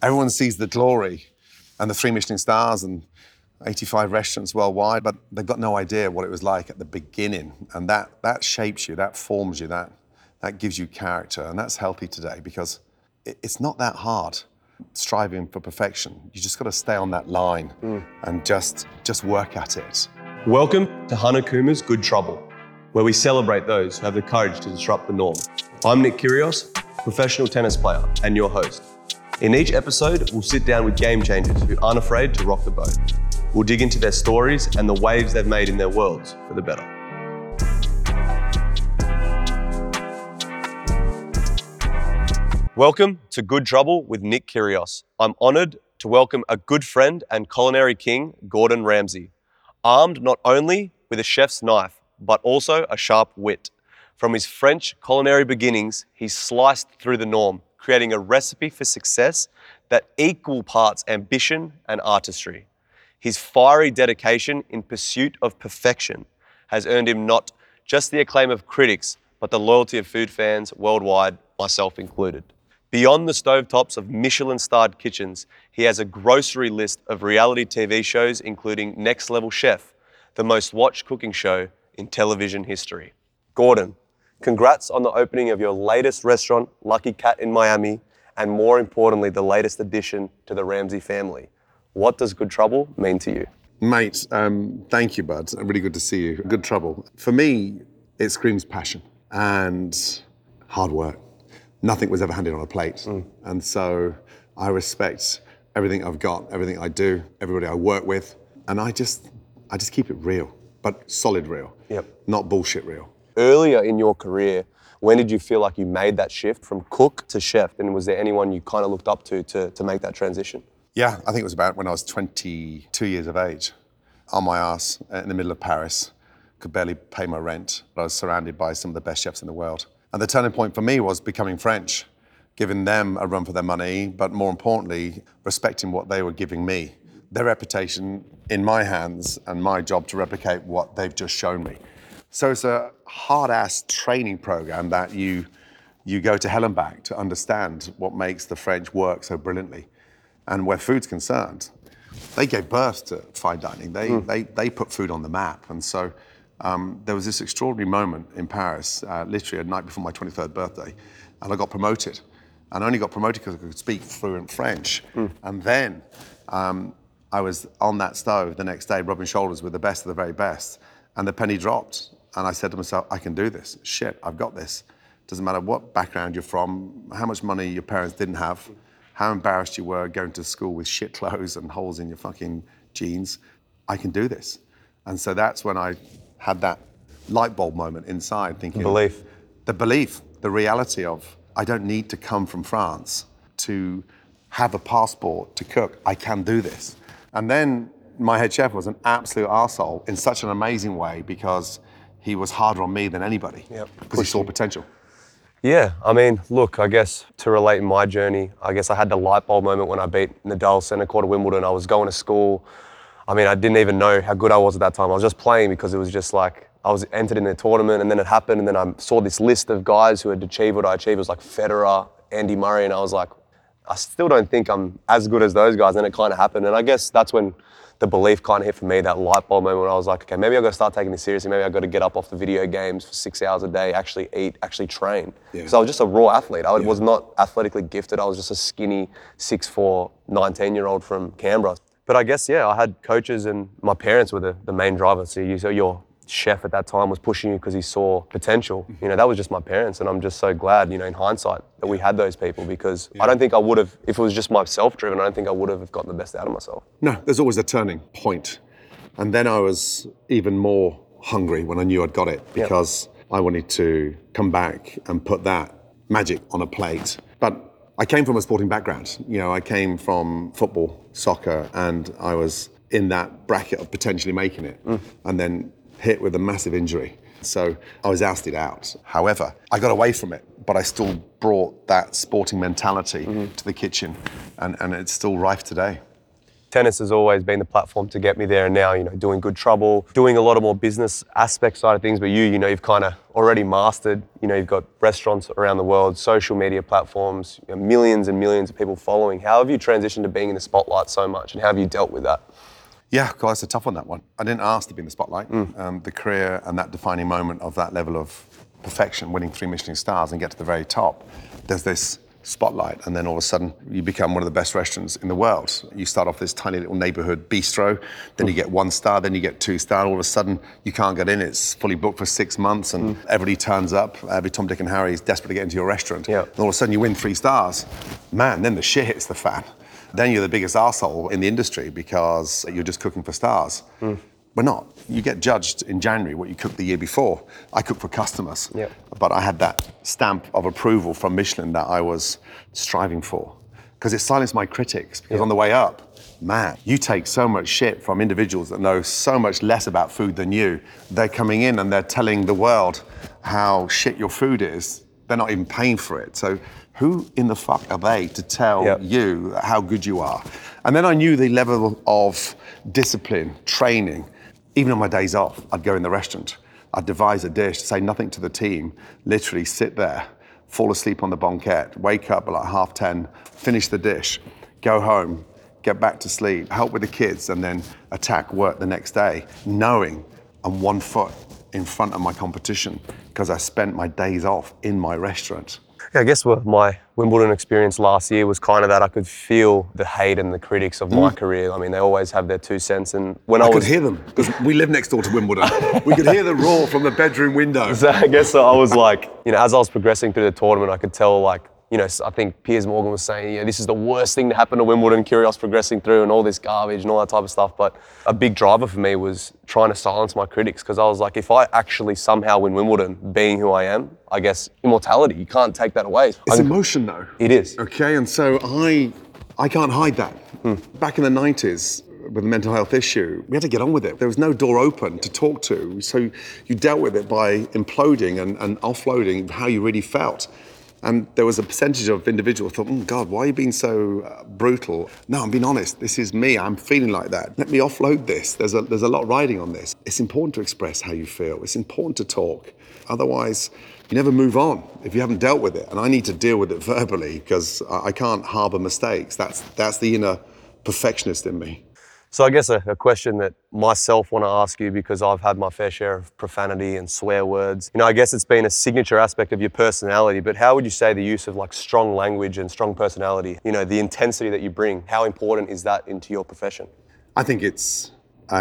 Everyone sees the glory and the 3 Michelin stars and 85 restaurants worldwide, but they've got no idea what it was like at the beginning. And that shapes you, that forms you, that gives you character. And that's healthy today because it's not that hard striving for perfection. You just got to stay on that line and just work at it. Welcome to Hanakuma's Good Trouble, where we celebrate those who have the courage to disrupt the norm. I'm Nick Kyrgios, professional tennis player and your host. In each episode, we'll sit down with game changers who aren't afraid to rock the boat. We'll dig into their stories and the waves they've made in their worlds for the better. Welcome to Good Trouble with Nick Kyrgios. I'm honoured to welcome a good friend and culinary king, Gordon Ramsay. Armed not only with a chef's knife, but also a sharp wit. From his French culinary beginnings, he sliced through the norm, creating a recipe for success that equal parts ambition and artistry. His fiery dedication in pursuit of perfection has earned him not just the acclaim of critics, but the loyalty of food fans worldwide, myself included. Beyond the stovetops of Michelin-starred kitchens, he has a grocery list of reality TV shows, including Next Level Chef, the most watched cooking show in television history. Gordon, congrats on the opening of your latest restaurant, Lucky Cat in Miami, and more importantly, the latest addition to the Ramsay family. What does Good Trouble mean to you? Mate, thank you, bud. Really good to see you. Good Trouble. For me, it screams passion and hard work. Nothing was ever handed on a plate. And so I respect everything I've got, everything I do, everybody I work with. And I just keep it real, but solid real. Yep. Not bullshit real. Earlier in your career, when did you feel like you made that shift from cook to chef? And was there anyone you kind of looked up to make that transition? Yeah, I think it was about when I was 22 years of age. On my ass in the middle of Paris, could barely pay my rent. I was surrounded by some of the best chefs in the world. And the turning point for me was becoming French, giving them a run for their money, but more importantly, respecting what they were giving me. Their reputation in my hands and my job to replicate what they've just shown me. So it's a hard-ass training program that you go to hell and back to understand what makes the French work so brilliantly. And where food's concerned, they gave birth to fine dining. They put food on the map. And so there was this extraordinary moment in Paris, literally a night before my 23rd birthday, and I got promoted. And I only got promoted because I could speak fluent French. And then I was on that stove the next day, rubbing shoulders with the best of the very best, and the penny dropped. And I said to myself, I can do this. Shit, I've got this. Doesn't matter what background you're from, how much money your parents didn't have, how embarrassed you were going to school with shit clothes and holes in your fucking jeans. I can do this. And so that's when I had that light bulb moment inside thinking... The belief, the reality of, I don't need to come from France to have a passport to cook. I can do this. And then my head chef was an absolute arsehole in such an amazing way because he was harder on me than anybody. Because he saw potential. Yeah, I mean, look, I guess to relate in my journey, I guess I had the light bulb moment when I beat Nadal centre court at Wimbledon. I was going to school. I mean, I didn't even know how good I was at that time. I was just playing because it was just like, I was entered in a tournament and then it happened and then I saw this list of guys who had achieved what I achieved. It was like Federer, Andy Murray, and I was like, I still don't think I'm as good as those guys, and it kind of happened. And I guess that's when the belief kind of hit for me, that light bulb moment when I was like, okay, maybe I've got to start taking this seriously. Maybe I've got to get up off the video games for 6 hours a day, actually eat, actually train. Because I was just a raw athlete. I was not athletically gifted. I was just a skinny 6'4", 19-year-old from Canberra. But I guess, I had coaches and my parents were the main driver. So your chef at that time was pushing you because he saw potential. You know, that was just my parents, and I'm just so glad, you know, in hindsight that we had those people, because I don't think I would have, if it was just myself driven, I don't think I would have gotten the best out of myself. No, there's always a turning point. And then I was even more hungry when I knew I'd got it, because I wanted to come back and put that magic on a plate. But I came from a sporting background. You know, I came from football, soccer, and I was in that bracket of potentially making it. And then hit with a massive injury. So I was ousted out. However, I got away from it, but I still brought that sporting mentality to the kitchen, and it's still rife today. tennis has always been the platform to get me there, and now, doing Good Trouble, doing a lot of more business aspect side of things, but you've kind of already mastered, you've got restaurants around the world, social media platforms, millions and millions of people following. How have you transitioned to being in the spotlight so much, and how have you dealt with that? Yeah, God, it's a tough one, that one. I didn't ask to be in the spotlight. The career and that defining moment of that level of perfection, winning 3 Michelin stars and get to the very top, there's this spotlight, and then all of a sudden you become one of the best restaurants in the world. You start off this tiny little neighborhood bistro, then you get 1 star, then you get 2 star. All of a sudden you can't get in. It's fully booked for 6 months, and everybody turns up. Every Tom, Dick, and Harry is desperate to get into your restaurant. Yeah. And all of a sudden you win 3 stars. Man, then the shit hits the fan. Then you're the biggest arsehole in the industry because you're just cooking for stars. We're not. You get judged in January what you cooked the year before. I cook for customers, but I had that stamp of approval from Michelin that I was striving for, because it silenced my critics. Because on the way up, man, you take so much shit from individuals that know so much less about food than you. They're coming in and they're telling the world how shit your food is. They're not even paying for it. So who in the fuck are they to tell you how good you are? And then I knew the level of discipline, training. Even on my days off, I'd go in the restaurant. I'd devise a dish, say nothing to the team, literally sit there, fall asleep on the banquette, wake up at like 10:30, finish the dish, go home, get back to sleep, help with the kids, and then attack work the next day, knowing I'm 1 foot in front of my competition because I spent my days off in my restaurant. Yeah, I guess what my Wimbledon experience last year was kind of that I could feel the hate and the critics of my career. I mean, they always have their 2 cents, and when I could hear them because we live next door to Wimbledon. We could hear the roar from the bedroom window. So I guess I was like, as I was progressing through the tournament, I could tell I think Piers Morgan was saying, this is the worst thing to happen to Wimbledon, Kyrgios progressing through and all this garbage and all that type of stuff. But a big driver for me was trying to silence my critics, because I was like, if I actually somehow win Wimbledon, being who I am, I guess immortality, you can't take that away. It's emotion though. It is. Okay, and so I can't hide that. Back in the 90s, with a mental health issue, we had to get on with it. There was no door open to talk to. So you dealt with it by imploding and offloading how you really felt. And there was a percentage of individuals who thought, God, why are you being so brutal? No, I'm being honest. This is me. I'm feeling like that. Let me offload this. There's a lot riding on this. It's important to express how you feel. It's important to talk. Otherwise, you never move on if you haven't dealt with it. And I need to deal with it verbally because I can't harbor mistakes. That's the inner perfectionist in me. So I guess a question that myself want to ask you, because I've had my fair share of profanity and swear words. I guess it's been a signature aspect of your personality, but how would you say the use of strong language and strong personality, the intensity that you bring, how important is that into your profession? I think it's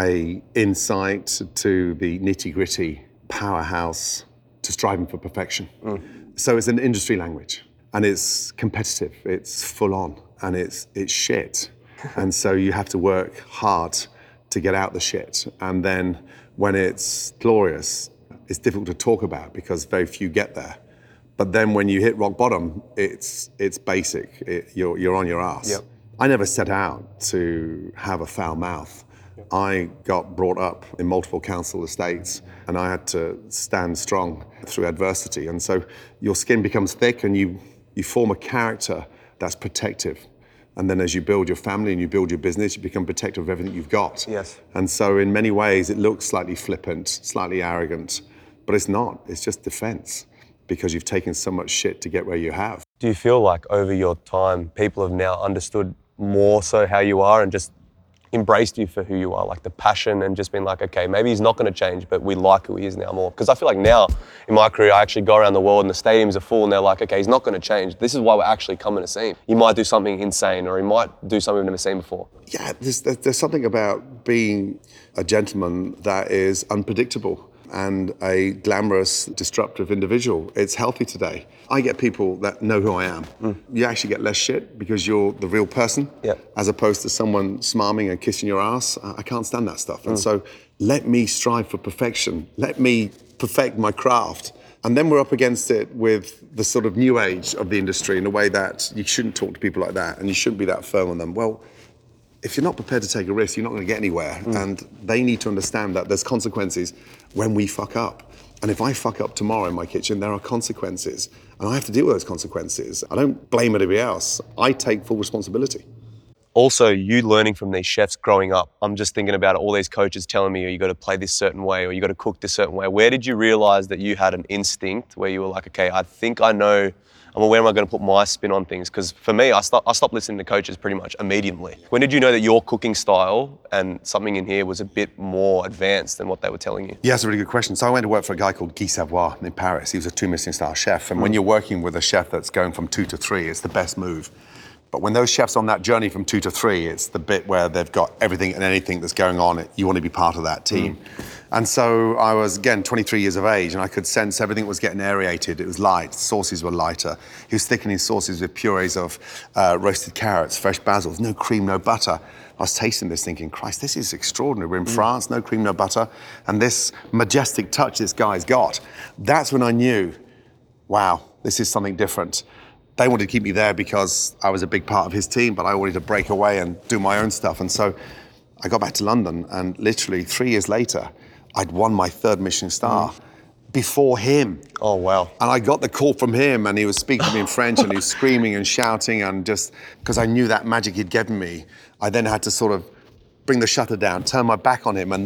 a insight to the nitty-gritty powerhouse to striving for perfection. So it's an industry language, and it's competitive, it's full on, and it's shit. And so you have to work hard to get out the shit. And then when it's glorious, it's difficult to talk about because very few get there. But then when you hit rock bottom, it's basic. You're on your ass. Yep. I never set out to have a foul mouth. I got brought up in multiple council estates, and I had to stand strong through adversity. And so your skin becomes thick, and you form a character that's protective. And then as you build your family and you build your business, you become protective of everything you've got. Yes. And so in many ways, it looks slightly flippant, slightly arrogant, but it's not. It's just defense, because you've taken so much shit to get where you have. Do you feel like over your time, people have now understood more so how you are and just embraced you for who you are, like the passion, and just been like, okay, maybe he's not going to change, but we like who he is now more? Because I feel like now in my career, I actually go around the world and the stadiums are full and they're like, okay, he's not going to change. This is why we're actually coming to see him. He might do something insane, or he might do something we've never seen before. Yeah, there's something about being a gentleman that is unpredictable and a glamorous, disruptive individual. It's healthy today. I get people that know who I am. You actually get less shit because you're the real person, as opposed to someone smarming and kissing your ass. I can't stand that stuff. And so let me strive for perfection. Let me perfect my craft. And then we're up against it with the sort of new age of the industry in a way that you shouldn't talk to people like that and you shouldn't be that firm on them. Well, if you're not prepared to take a risk, you're not going to get anywhere. And they need to understand that there's consequences when we fuck up. And if I fuck up tomorrow in my kitchen, there are consequences. And I have to deal with those consequences. I don't blame anybody else. I take full responsibility. Also, you learning from these chefs growing up. I'm just thinking about all these coaches telling me, oh, you got to play this certain way or you got to cook this certain way. Where did you realize that you had an instinct where you were like, okay, I think I know, where am I going to put my spin on things? Because for me, I stopped listening to coaches pretty much immediately. When did you know that your cooking style and something in here was a bit more advanced than what they were telling you? Yeah, that's a really good question. So I went to work for a guy called Guy Savoy in Paris. He was a 2 Michelin star chef. And when you're working with a chef that's going from 2 to 3, it's the best move. But when those chefs on that journey from 2 to 3, it's the bit where they've got everything and anything that's going on. You want to be part of that team. And so I was, again, 23 years of age, and I could sense everything was getting aerated. It was light, sauces were lighter. He was thickening sauces with purees of roasted carrots, fresh basil, no cream, no butter. I was tasting this thinking, Christ, this is extraordinary. We're in France, no cream, no butter. And this majestic touch this guy's got. That's when I knew, wow, this is something different. They wanted to keep me there because I was a big part of his team, but I wanted to break away and do my own stuff. And so I got back to London, and literally 3 years later, I'd won my 3rd Michelin star before him. Oh, wow. And I got the call from him, and he was speaking to me in French, and he was screaming and shouting, and just because I knew that magic he'd given me, I then had to sort of bring the shutter down, turn my back on him, and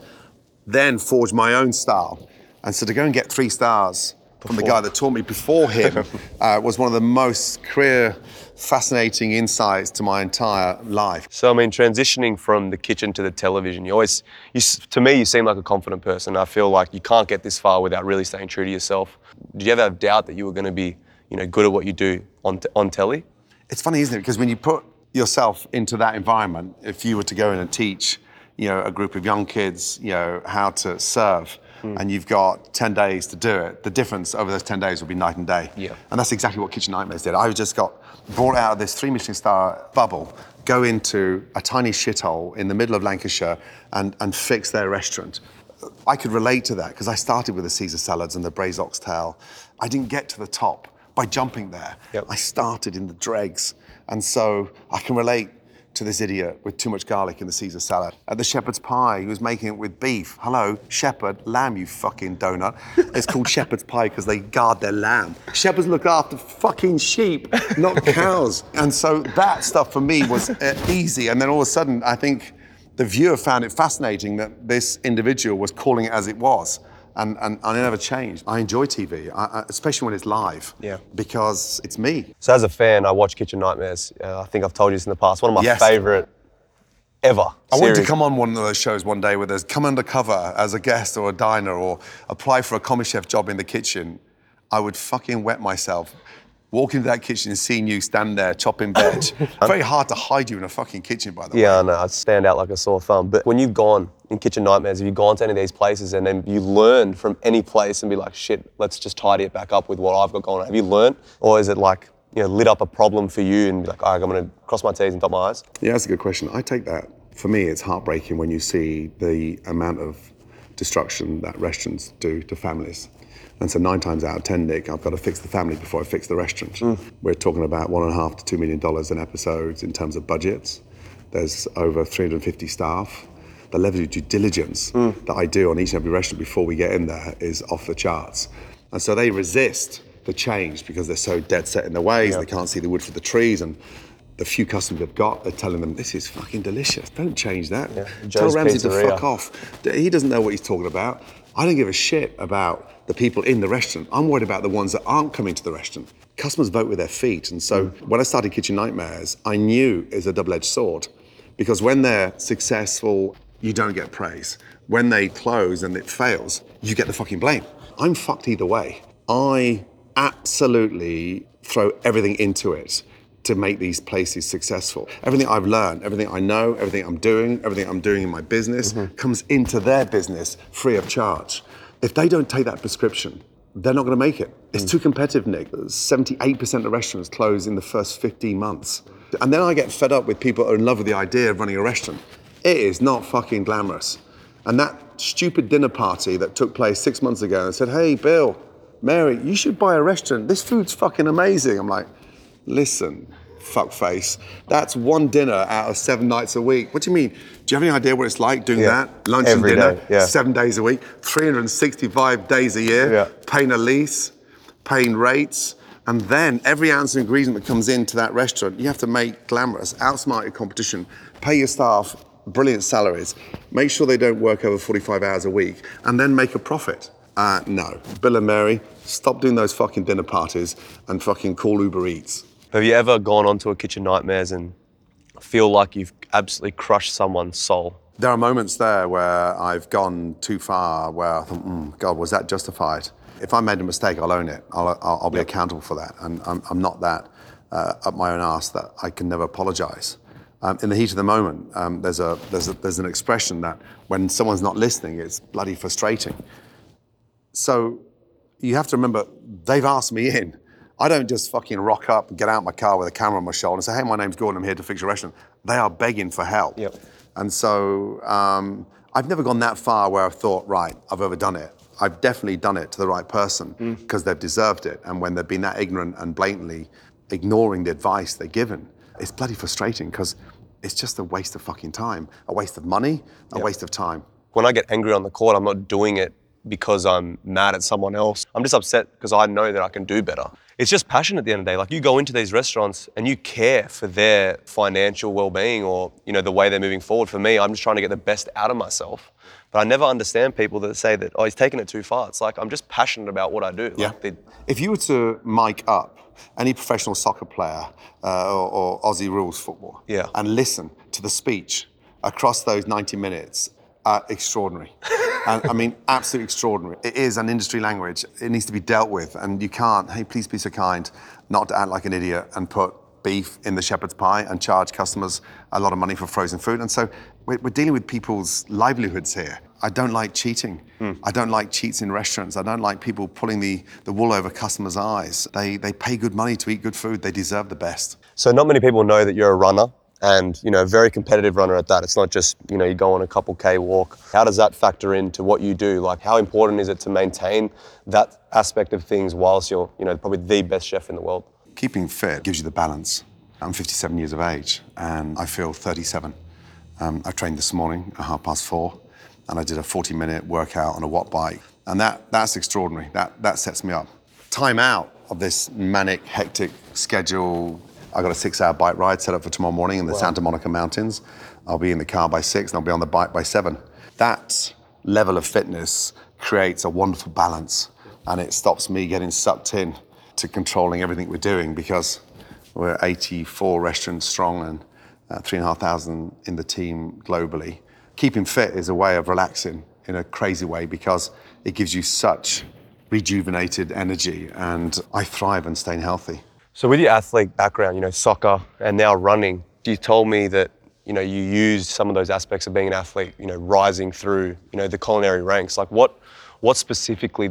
then forge my own style. And so to go and get 3 stars from the guy that taught me before him was one of the most career fascinating insights to my entire life. So, I mean, transitioning from the kitchen to the television, to me, you seem like a confident person. I feel like you can't get this far without really staying true to yourself. Did you ever have doubt that you were going to be, good at what you do on telly? It's funny, isn't it? Because when you put yourself into that environment, if you were to go in and teach, a group of young kids, how to serve, and you've got 10 days to do it, the difference over those 10 days will be night and day. Yeah. And that's exactly what Kitchen Nightmares did. I just got brought out of this 3 Michelin star bubble, go into a tiny shithole in the middle of Lancashire and fix their restaurant. I could relate to that because I started with the Caesar salads and the braised oxtail. I didn't get to the top by jumping there. Yep. I started in the dregs. And so I can relate to this idiot with too much garlic in the Caesar salad. At the shepherd's pie, he was making it with beef. Hello, shepherd, lamb, you fucking donut. It's called shepherd's pie because they guard their lamb. Shepherds look after fucking sheep, not cows. And so that stuff for me was easy. And then all of a sudden, I think the viewer found it fascinating that this individual was calling it as it was. And I never changed. I enjoy TV, especially when it's live, because it's me. So as a fan, I watch Kitchen Nightmares. I think I've told you this in the past. One of my favourite ever I wanted to series. come on one of those shows one day where there's come undercover as a guest or a diner or apply for a commis chef job in the kitchen. I would fucking wet myself. Walk into that kitchen and seeing you stand there chopping veg. Very hard to hide you in a fucking kitchen, by the way. Yeah, I know. I stand out like a sore thumb. But when you've gone in Kitchen Nightmares, have you gone to any of these places and then you learn from any place and be like, shit, let's just tidy it back up with what I've got going on? Have you learned? Or is it like, lit up a problem for you and be like, all right, I'm going to cross my T's and dot my I's? Yeah, that's a good question. I take that. For me, it's heartbreaking when you see the amount of destruction that restaurants do to families. And so 9 times out of 10, Nick, I've got to fix the family before I fix the restaurant. We're talking about $1.5 to $2 million in episodes in terms of budgets. There's over 350 staff. The level of due diligence that I do on each and every restaurant before we get in there is off the charts. And so they resist the change because they're so dead set in their ways. They can't see the wood for the trees. And the few customers they've got, they're telling them, this is fucking delicious. Don't change that. Tell Ramsay to fuck off. He doesn't know what he's talking about. I don't give a shit about the people in the restaurant. I'm worried about the ones that aren't coming to the restaurant. Customers vote with their feet. And so when I started Kitchen Nightmares, I knew it's a double-edged sword because when they're successful, you don't get praise. When they close and it fails, you get the fucking blame. I'm fucked either way. I absolutely throw everything into it to make these places successful. Everything I've learned, everything I know, everything I'm doing in my business comes into their business free of charge. If they don't take that prescription, they're not gonna make it. It's too competitive, Nick. 78% of restaurants close in the first 15 months. And then I get fed up with people who are in love with the idea of running a restaurant. It is not fucking glamorous. And that stupid dinner party that took place 6 months ago and said, hey, Bill, Mary, you should buy a restaurant. This food's fucking amazing. I'm like, listen, fuckface, that's one dinner out of 7 nights a week. What do you mean? Do you have any idea what it's like doing that? Lunch Every and dinner, day, 7 days a week, 365 days a year, paying a lease, paying rates, And then every ounce of ingredient that comes into that restaurant, you have to make glamorous, outsmart your competition, pay your staff brilliant salaries, make sure they don't work over 45 hours a week, and then make a profit. No. Bill and Mary, stop doing those fucking dinner parties and fucking call Uber Eats. Have you ever gone onto a Kitchen Nightmares and feel like you've absolutely crushed someone's soul? There are moments there where I've gone too far, where I thought, God, was that justified? If I made a mistake, I'll own it. I'll be accountable for that. And I'm not that up my own arse that I can never apologize. In the heat of the moment, there's an expression that when someone's not listening, it's bloody frustrating. So you have to remember, they've asked me in. I don't just fucking rock up and get out my car with a camera on my shoulder and say, hey, my name's Gordon, I'm here to fix your restaurant. They are begging for help. Yep. And so I've never gone that far where I've thought, right, I've overdone it. I've definitely done it to the right person because they've deserved it. And when they've been that ignorant and blatantly ignoring the advice they're given, it's bloody frustrating because it's just a waste of fucking time, a waste of money, a waste of time. When I get angry on the court, I'm not doing it because I'm mad at someone else. I'm just upset because I know that I can do better. It's just passion at the end of the day. Like, you go into these restaurants and you care for their financial well-being or, you know, the way they're moving forward. For me, I'm just trying to get the best out of myself. But I never understand people that say that, oh, he's taking it too far. It's like, I'm just passionate about what I do. Yeah. Like if you were to mic up any professional soccer player or Aussie rules football and listen to the speech across those 90 minutes, extraordinary. And, I mean, absolutely extraordinary. It is an industry language. It needs to be dealt with, and you can't, hey, please be so kind, not to act like an idiot and put beef in the shepherd's pie and charge customers a lot of money for frozen food. And so we're dealing with people's livelihoods here. I don't like cheating. I don't like cheats in restaurants. I don't like people pulling the wool over customers' eyes. They pay good money to eat good food. They deserve the best. So not many people know that you're a runner. And, you know, a very competitive runner at that. It's not just, you know, you go on a couple K walk. How does that factor into what you do? Like, how important is it to maintain that aspect of things whilst you're, you know, probably the best chef in the world? Keeping fit gives you the balance. I'm 57 years of age and I feel 37. I trained this morning at 4:30 and I did a 40-minute workout on a watt bike. And that's extraordinary. That sets me up. Time out of this manic, hectic schedule. I got a 6-hour bike ride set up for tomorrow morning in the Santa Monica Mountains. I'll be in the car by 6 and I'll be on the bike by 7. That level of fitness creates a wonderful balance and it stops me getting sucked in to controlling everything we're doing because we're 84 restaurants strong and 3,500 in the team globally. Keeping fit is a way of relaxing in a crazy way because it gives you such rejuvenated energy and I thrive on staying healthy. So with your athlete background, you know, soccer and now running, you told me that, you know, you used some of those aspects of being an athlete, you know, rising through, you know, the culinary ranks. Like what specifically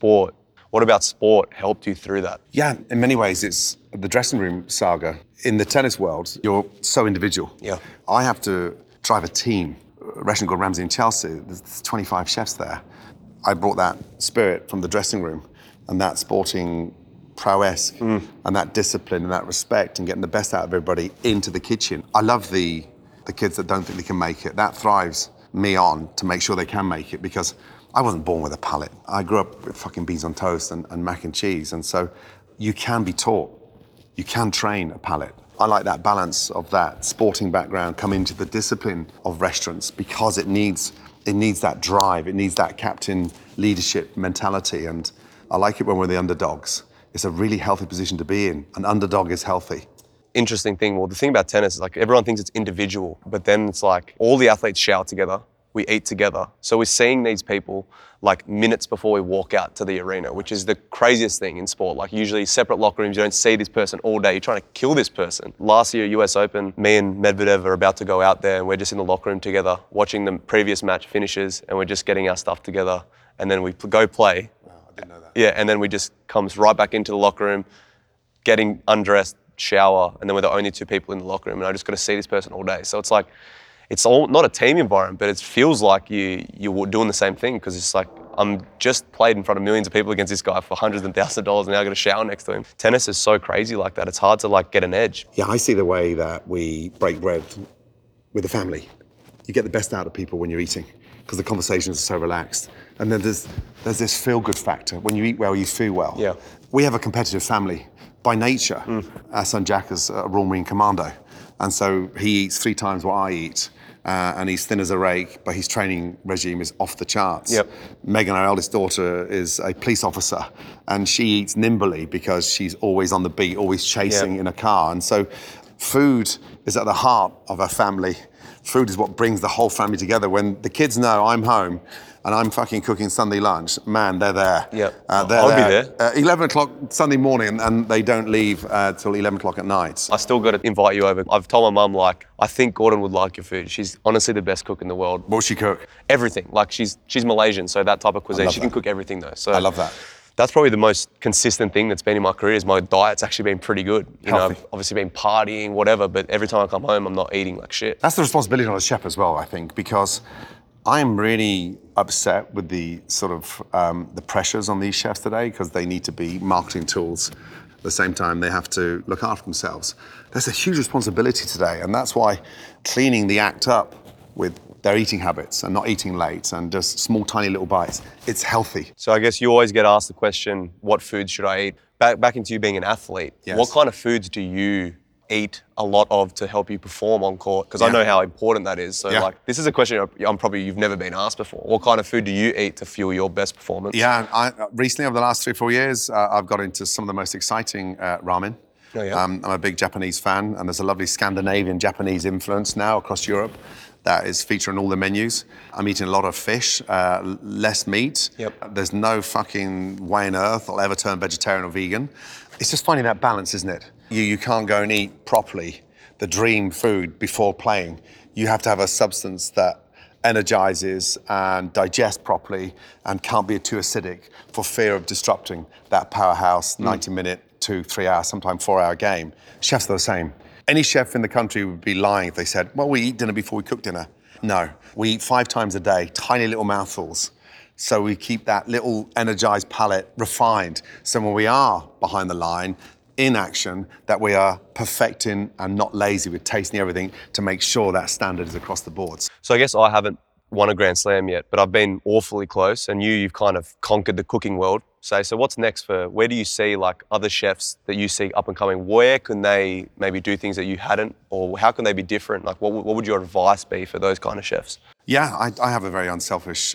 what about sport helped you through that? Yeah, in many ways, it's the dressing room saga. In the tennis world, you're so individual. Yeah. I have to drive a team. Restaurant Gordon Ramsay in Chelsea, there's 25 chefs there. I brought that spirit from the dressing room and that sporting prowess and that discipline and that respect and getting the best out of everybody into the kitchen. I love the kids that don't think they can make it. That thrives me on to make sure they can make it because I wasn't born with a palate. I grew up with fucking beans on toast and mac and cheese. And so you can be taught, you can train a palate. I like that balance of that sporting background coming into the discipline of restaurants because it needs that drive, it needs that captain leadership mentality. And I like it when we're the underdogs. It's a really healthy position to be in. An underdog is healthy. Interesting thing. Well, the thing about tennis is like everyone thinks it's individual, but then it's like all the athletes shower together, we eat together. So we're seeing these people like minutes before we walk out to the arena, which is the craziest thing in sport. Like usually separate locker rooms, you don't see this person all day. You're trying to kill this person. Last year, US Open, me and Medvedev are about to go out there and we're just in the locker room together, watching the previous match finishes and we're just getting our stuff together. And then we go play. I didn't know that. Yeah, and then we just comes right back into the locker room, getting undressed, shower, and then we're the only two people in the locker room, and I just got to see this person all day. So it's like, it's all not a team environment, but it feels like you're doing the same thing because it's like I'm just played in front of millions of people against this guy for hundreds and thousands of dollars, and now I got to shower next to him. Tennis is so crazy like that. It's hard to like get an edge. Yeah, I see the way that we break bread with the family. You get the best out of people when you're eating because the conversations are so relaxed. And then there's this feel-good factor. When you eat well, you feel well. Yeah. We have a competitive family. by nature. Our son Jack is a Royal Marine Commando. And so he eats 3 times what I eat. And he's thin as a rake, but his training regime is off the charts. Yep. Megan, our eldest daughter, is a police officer, and she eats nimbly because she's always on the beat, always chasing in a car. And so food is at the heart of our family. Food is what brings the whole family together. When the kids know I'm home and I'm fucking cooking Sunday lunch, man, they're there. Yep. They're I'll be there. 11 o'clock Sunday morning, and they don't leave till 11 o'clock at night. I still got to invite you over. I've told my mum, like, I think Gordon would like your food. She's honestly the best cook in the world. What will she cook? Everything. Like, she's Malaysian, so that type of cuisine. love She can that. cook everything though. So I love that. That's probably the most consistent thing that's been in my career is my diet's actually been pretty good. You know, Healthy. I've obviously been partying, whatever, but every time I come home, I'm not eating like shit. That's the responsibility on a chef as well, I think, because I'm really upset with the sort of the pressures on these chefs today because they need to be marketing tools. At the same time, they have to look after themselves. There's a huge responsibility today, and that's why cleaning the act up with their eating habits and not eating late and just small, tiny little bites, it's healthy. So I guess you always get asked the question, what foods should I eat? Back into you being an athlete, Yes. what kind of foods do you eat a lot of to help you perform on court? Because I know how important that is. So like, this is a question you've never been asked before. What kind of food do you eat to fuel your best performance? Yeah, recently over the last 3 or 4 years, I've got into some of the most exciting ramen. Oh, yeah. I'm a big Japanese fan, and there's a lovely Scandinavian Japanese influence now across Europe that is featuring all the menus. I'm eating a lot of fish, less meat. Yep. There's no fucking way on earth I'll ever turn vegetarian or vegan. It's just finding that balance, isn't it? You can't go and eat properly the dream food before playing. You have to have a substance that energizes and digests properly and can't be too acidic for fear of disrupting that powerhouse 90-minute, 2-3 hour, sometimes 4-hour game. Chefs are the same. Any chef in the country would be lying if they said, well, we eat dinner before we cook dinner. No, we eat 5 times a day, tiny little mouthfuls. So we keep that little energized palate refined. So when we are behind the line, in action, that we are perfecting and not lazy with tasting everything to make sure that standard is across the boards. So I guess I haven't won a Grand Slam yet, but I've been awfully close, and you've kind of conquered the cooking world. So what's next where do you see like other chefs that you see up and coming? Where can they maybe do things that you hadn't, or how can they be different? Like what would your advice be for those kind of chefs? Yeah, I have a very unselfish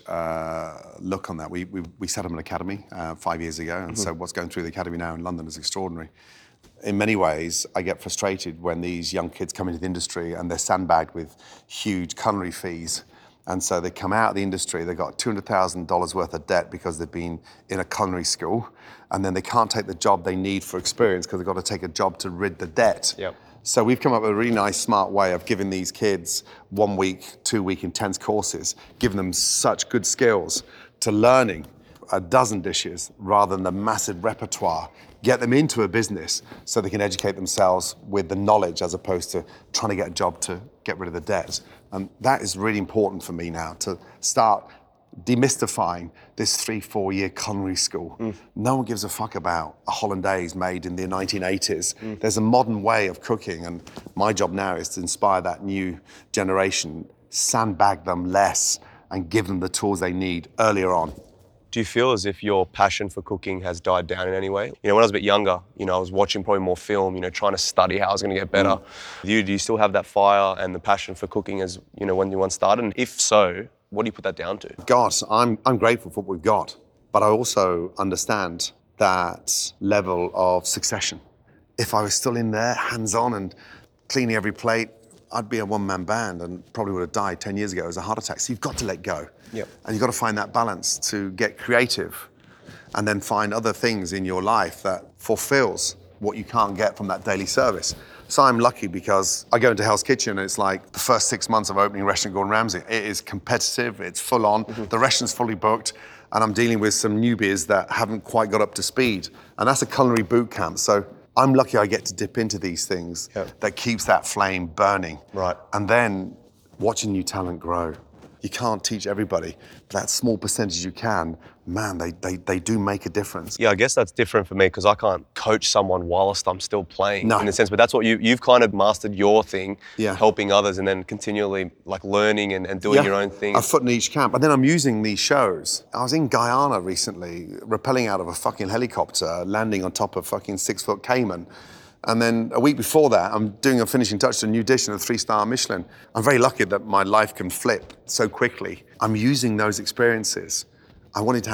look on that. We set up an academy 5 years ago, and so what's going through the academy now in London is extraordinary. In many ways, I get frustrated when these young kids come into the industry and they're sandbagged with huge culinary fees. And so they come out of the industry, they've got $200,000 worth of debt because they've been in a culinary school, and then they can't take the job they need for experience because they've got to take a job to rid the debt. Yep. So we've come up with a really nice, smart way of giving these kids 1 week, 2 week intense courses, giving them such good skills to learning a dozen dishes rather than the massive repertoire. Get them into a business so they can educate themselves with the knowledge as opposed to trying to get a job to get rid of the debt. And that is really important for me now, to start demystifying this 3-4 year culinary school. No one gives a fuck about a hollandaise made in the 1980s. There's a modern way of cooking, and my job now is to inspire that new generation, sandbag them less and give them the tools they need earlier on. Do you feel as if your passion for cooking has died down in any way? You know, when I was a bit younger, you know, I was watching probably more film, you know, trying to study how I was going to get better. Do you still have that fire and the passion for cooking as, you know, when you once started? And if so, what do you put that down to? God, I'm grateful for what we've got, but I also understand that level of succession. If I was still in there, hands-on and cleaning every plate, I'd be a one-man band and probably would have died 10 years ago as a heart attack. So you've got to let go. Yep. And you've got to find that balance to get creative and then find other things in your life that fulfills what you can't get from that daily service. So I'm lucky because I go into Hell's Kitchen and it's like the first 6 months of opening Restaurant Gordon Ramsay. It is competitive, it's full on, the restaurant's fully booked, and I'm dealing with some newbies that haven't quite got up to speed. And that's a culinary boot camp. So I'm lucky I get to dip into these things that keeps that flame burning. Right. And then watching new talent grow. You can't teach everybody, but that small percentage you can, man, they do make a difference. Yeah, I guess that's different for me because I can't coach someone whilst I'm still playing No. in a sense, but that's what you've kind of mastered your thing, Yeah. helping others and then continually like learning and doing your own thing. A foot in each camp. And then I'm using these shows. I was in Guyana recently, rappelling out of a fucking helicopter, landing on top of fucking 6-foot Cayman. And then a week before that, I'm doing a finishing touch to a new dish in a 3-star Michelin. I'm very lucky that my life can flip so quickly. I'm using those experiences. I wanted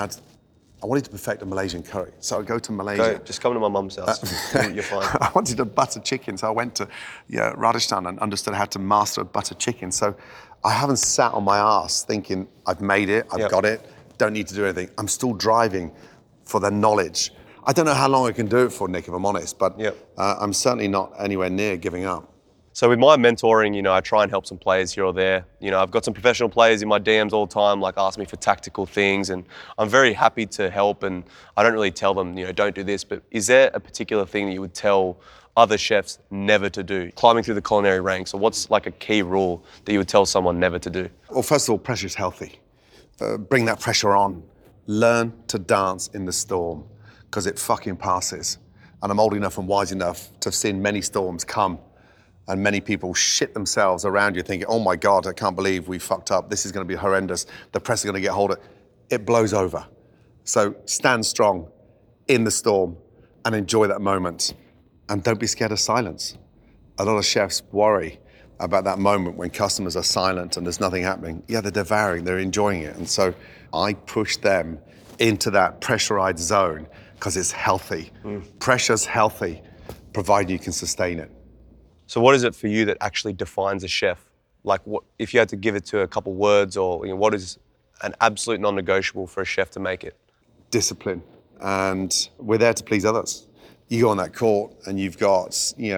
to perfect a Malaysian curry. So I go to Malaysia. Just come to my mum's house. You're fine. I wanted a butter chicken, so I went to Rajasthan and understood how to master a butter chicken. So I haven't sat on my ass thinking, I've made it, I've got it, don't need to do anything. I'm still driving for the knowledge. I don't know how long I can do it for, Nick, if I'm honest, but I'm certainly not anywhere near giving up. So with my mentoring, I try and help some players here or there. I've got some professional players in my DMs all the time, like ask me for tactical things, and I'm very happy to help. And I don't really tell them, don't do this. But is there a particular thing that you would tell other chefs never to do, climbing through the culinary ranks? Or what's like a key rule that you would tell someone never to do? Well, first of all, pressure's healthy. Bring that pressure on. Learn to dance in the storm, because it fucking passes. And I'm old enough and wise enough to have seen many storms come and many people shit themselves around you thinking, oh my God, I can't believe we fucked up. This is gonna be horrendous. The press is gonna get hold of it. It blows over. So stand strong in the storm and enjoy that moment. And don't be scared of silence. A lot of chefs worry about that moment when customers are silent and there's nothing happening. Yeah, they're devouring, they're enjoying it. And so I push them into that pressurized zone because it's healthy. Pressure's healthy, provided you can sustain it. So what is it for you that actually defines a chef? Like, what if you had to give it to a couple words, or what is an absolute non-negotiable for a chef to make it? Discipline. And we're there to please others. You go on that court and you've got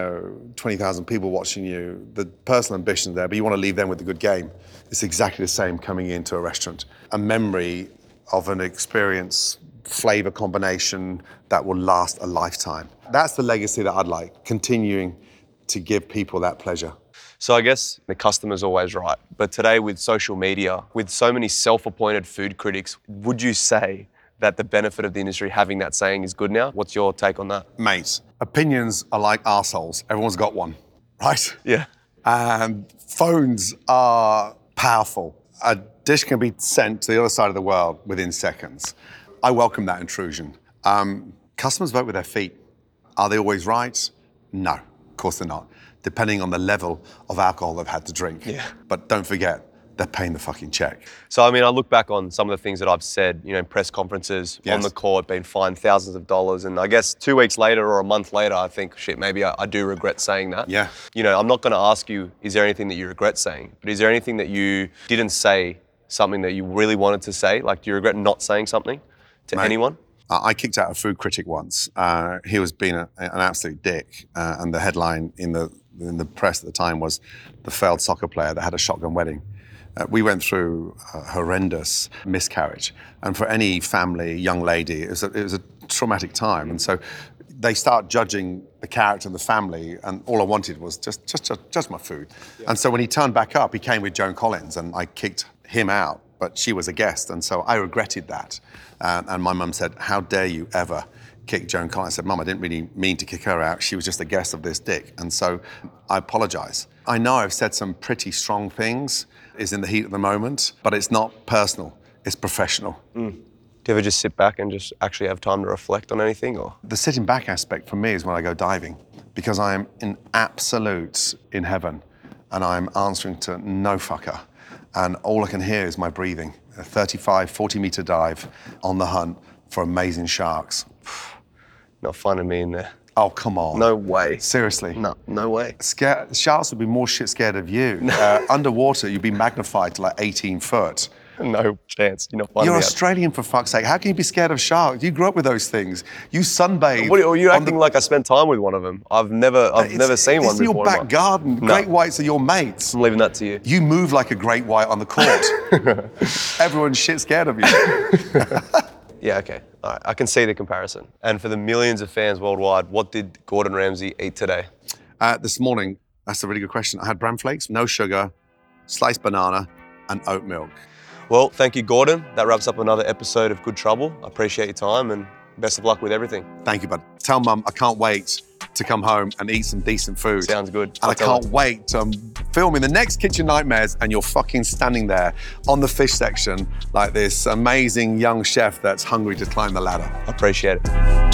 20,000 people watching you. The personal ambition's there, but you want to leave them with a good game. It's exactly the same coming into a restaurant. A memory of an experience, flavor combination that will last a lifetime. That's the legacy that I'd like, continuing to give people that pleasure. So I guess the customer's always right. But today with social media, with so many self-appointed food critics, would you say that the benefit of the industry having that saying is good now? What's your take on that? Mate, opinions are like arseholes. Everyone's got one, right? Yeah. And phones are powerful. A dish can be sent to the other side of the world within seconds. I welcome that intrusion. Customers vote with their feet. Are they always right? No, of course they're not. Depending on the level of alcohol they've had to drink. Yeah. But don't forget, they're paying the fucking check. So, I mean, I look back on some of the things that I've said, in press conferences, on the court, been fined thousands of dollars. And I guess 2 weeks later or a month later, I think, shit, maybe I do regret saying that. Yeah. I'm not going to ask you, is there anything that you regret saying? But is there anything that you didn't say, something that you really wanted to say? Like, do you regret not saying something to anyone? I kicked out a food critic once. He was being an absolute dick. And the headline in the press at the time was the failed soccer player that had a shotgun wedding. We went through a horrendous miscarriage. And for any family, young lady, it was a traumatic time. And so they start judging the character and the family, and all I wanted was just my food. Yeah. And so when he turned back up, he came with Joan Collins, and I kicked him out, but she was a guest. And so I regretted that. And my mum said, how dare you ever kick Joan Collins? I said, Mum, I didn't really mean to kick her out. She was just a guest of this dick. And so I apologize. I know I've said some pretty strong things, is in the heat of the moment, but it's not personal, it's professional. Do you ever just sit back and just actually have time to reflect on anything? Or the sitting back aspect for me is when I go diving, because I am in heaven, and I'm answering to no fucker. And all I can hear is my breathing. A 35, 40 meter dive on the hunt for amazing sharks. Not finding me in there. Oh, come on. No way. Seriously. No way. Sharks would be more shit scared of you. Underwater, you'd be magnified to like 18 foot. No chance. You're not finding You're me Australian, for fuck's sake. How can you be scared of sharks? You grew up with those things. You sunbathe. What are you acting like I spent time with one of them? I've never seen one before. It's in your back garden. No. Great whites are your mates. I'm leaving that to you. You move like a great white on the court. Everyone's shit scared of you. Yeah, okay. All right. I can see the comparison. And for the millions of fans worldwide, what did Gordon Ramsay eat today? This morning, that's a really good question. I had bran flakes, no sugar, sliced banana, and oat milk. Well, thank you, Gordon. That wraps up another episode of Good Trouble. I appreciate your time and best of luck with everything. Thank you, bud. Tell Mum I can't wait to come home and eat some decent food. Sounds good. And I can't wait to film in the next Kitchen Nightmares and you're fucking standing there on the fish section like this amazing young chef that's hungry to climb the ladder. I appreciate it.